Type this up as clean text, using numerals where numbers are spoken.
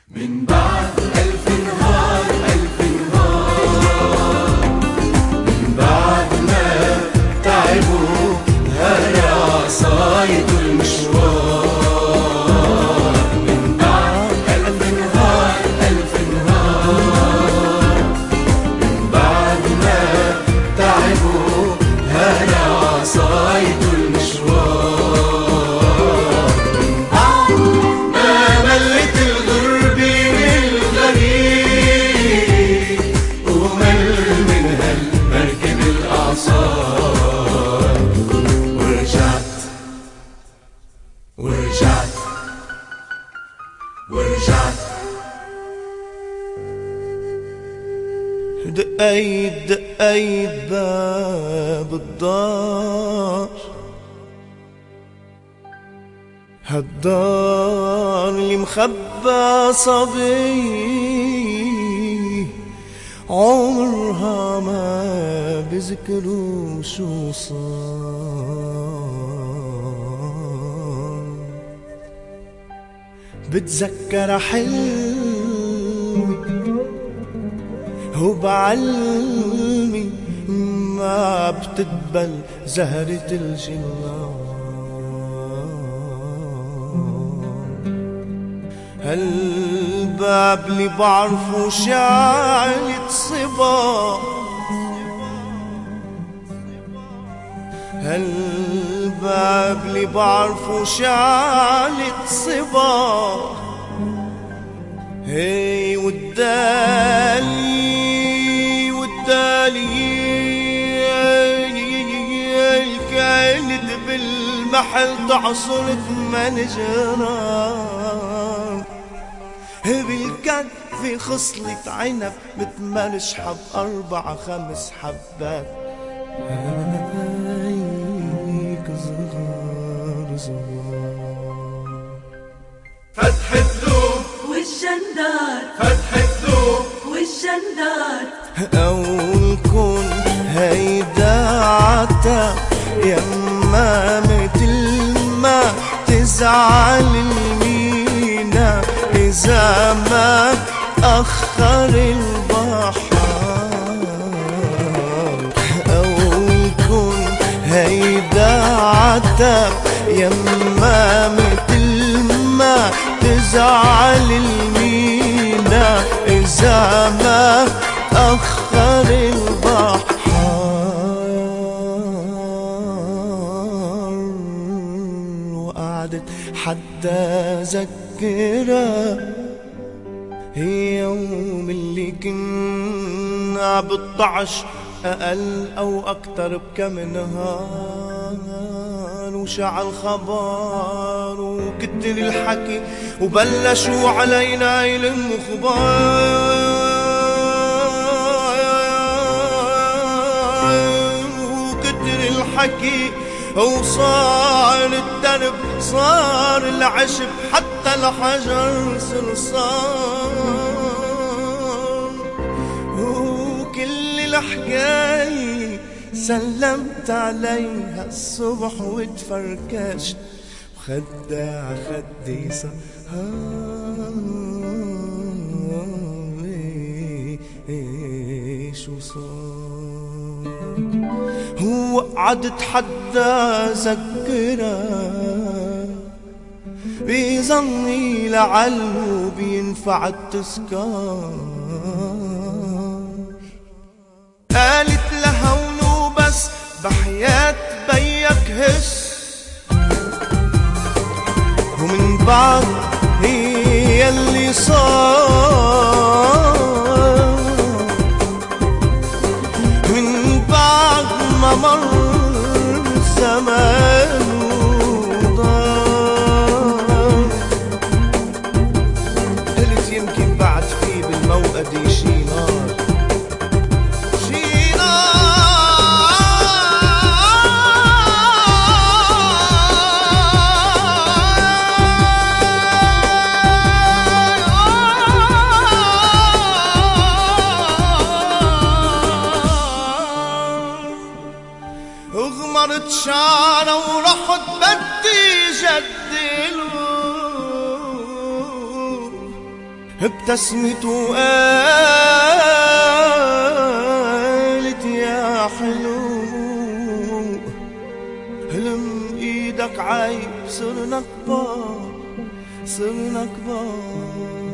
من بعد ألف نهار ألف نهار، من بعد ما تعبوا هلا عصايد المشوار، من بعد ألف نهار ألف نهار، من بعد ما تعبوا هلا عصايد المشوار، من بعد ما ملت الغربة والغريب ومل من هالمركب الأعصار، ورجعت ورجعت ورجعت. دقيت دقيت باب الدار، هالدار اللي مخبى صبي عمرها ما بذكروا شو صار. بتذكر حلمي وبعلمي ما بتدبل زهرة الجنان. هالباب اللي بعرفه شعلة صبا، هالباب اللي بعرفه شعلة صبا، هي والدالي والدالي كانت بالمحل تعصر 8 جرام، بالكف خصلة عنب بتمرش حب 4 5 حبات. هيك صغار صغار. فتح الثوب والجندار، فتح الثوب والجندار، أولكن هيدا عتا يما متل ما تزعل المينا إذا ما تأخر البحر. أولكن هيدا عتا يما متل ما تزعل المينا إذا ما تأخر البحر. وقعدت حتى ذكرها يوم اللي كنا بالطعش أقل أو أكتر بكم نهار، وشع الخبر وكتر الحكي وبلشوا علينا يلموا خبار، وكتر الحكي وصار الدرب صار العشب حتى الحجر صرصار. وكل الحكاية سلمت عليها الصبح وتفركشت وخدي عخدي شو صار. هو قعدت حدا ذكرها بظني لعله بينفع التذكار. قالت لها ولو بس بحياة بيك هس، ومن بعد هي اللي صار، من بعد ما مر زمان وضار. قلت يمكن بعد في بالموقد شي نار، شي اغمرت شعره ورحت بدي جدله ابتسمت وقالت يا حلو هلم ايدك عيب صرنا كبار صرنا كبار.